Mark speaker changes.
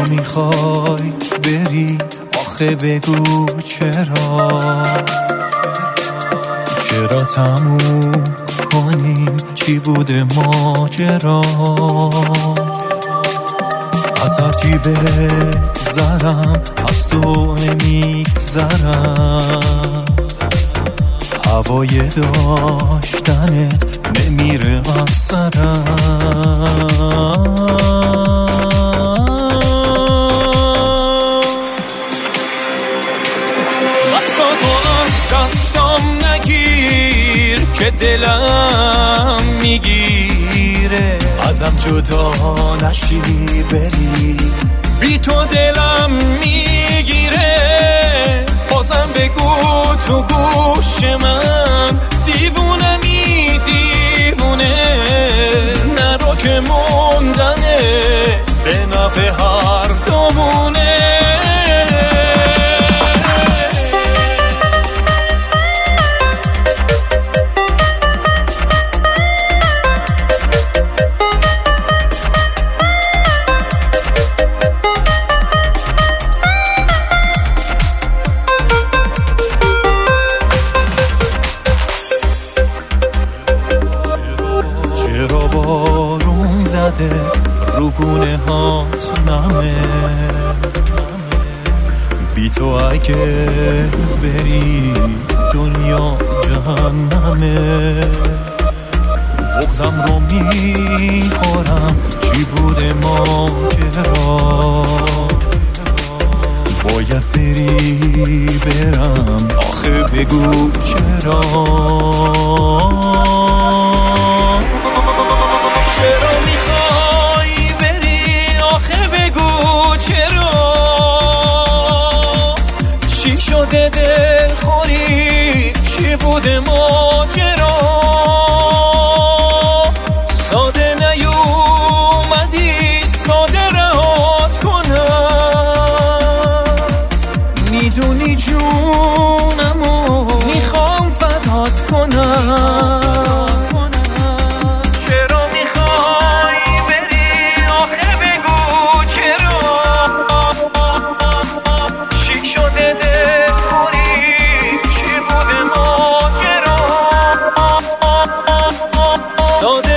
Speaker 1: میخوای بری؟ آخه بگو چرا تموم کنیم؟ چی بوده ماجرا؟ از هر جیب زرم از تو نمیگذرم، هوای داشتنت نمیره از سرم. دستاتو از دستم نگیر که دلم میگیره، ازم جدا نشی بری، بی تو دلم میگیره. بازم بگو تو گوش من، دیوونمی دیوونه، نرو که موندنه به نفع هر دومونه. چرا بارون زده رو گونه هات نمه، بی تو اگه بری دنیا جهنمه. بغضم رو میخورم، چی بوده ماجرا؟ باید بری برم، آخه بگو چرا؟ چرا میخوای بری؟ آخه بگو چرا؟ چی شده دل خوری؟ چی بوده ماجرا؟ ساده نیومدی ساده رهات کنم، میدونی جونمو میخوام فدات کنم. So